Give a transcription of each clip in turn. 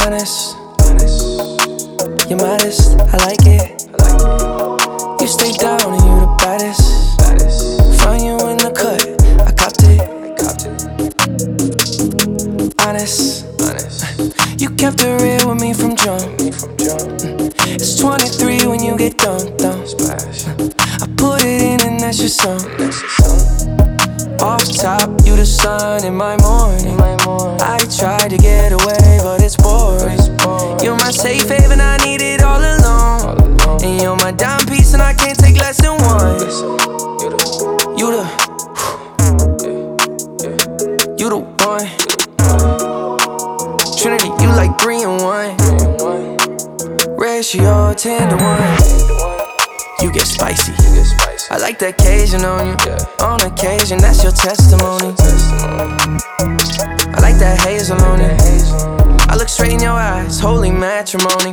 Honest, you're modest, I like it. You stay down and you the baddest. Find you in the cut, I copped it. Honest, you kept it real with me from jump. It's 23 when you get dumped. I put it in and that's your song. Off top, you the sun in my morning. I tried to get away, but it's boring. You're my safe haven, I need it all alone. And you're my dime piece, and I can't take less than one. You the one. Trinity, you like 3 and 1. Ratio 10 to 1. You get spicy. I like that Cajun on you. On occasion, that's your testimony. I like that hazel on you. I look straight in your eyes, holy matrimony.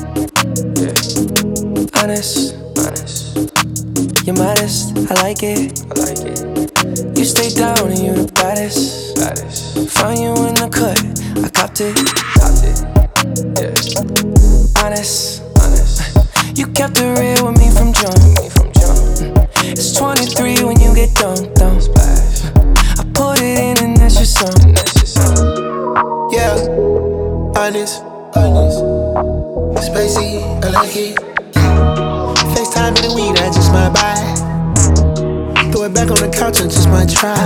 Honest, you're modest, I like it. You stay down and you the baddest. Find you in the cut, I copped it. Honest, you kept it real with me from jump. It's 23 when you get dumped. I put it in and that's your song. Yeah, honest, spacey, I like it. FaceTime in the weed, I just might buy. Throw it back on the couch, I just might try.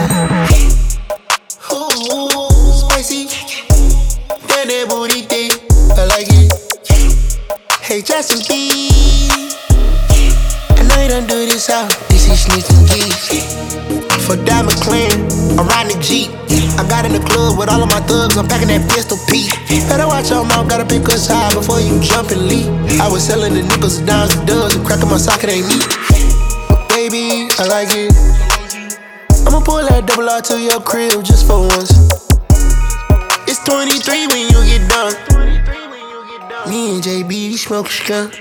Ooh, spacey, damn that booty thing, I like it. Hey, Justin B, I know you don't do this out. This is sneaking geeks. For Diamond Clan, I'm riding a Jeep. I got in the club with all of my thugs, I'm packing that pistol P. Better watch your mouth, gotta pick us high before you jump and leap. I was selling the nickels, the dimes, the dubs, and cracking my socket ain't me. But baby, I like it. I'ma pull that double R to your crib just for once. It's 23 when you get done. Me and JB smoke skunk.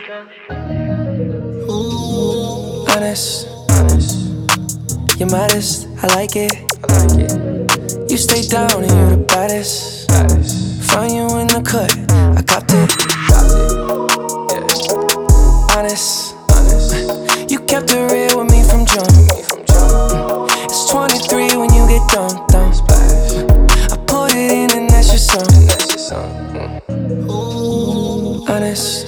Ooh. Honest, you're modest, I like it. You stay down and you the baddest. Find you in the cut, I copped it. Honest, you kept it real with me from jump. It's 23 when you get dumped. I put it in and that's your song. Honest,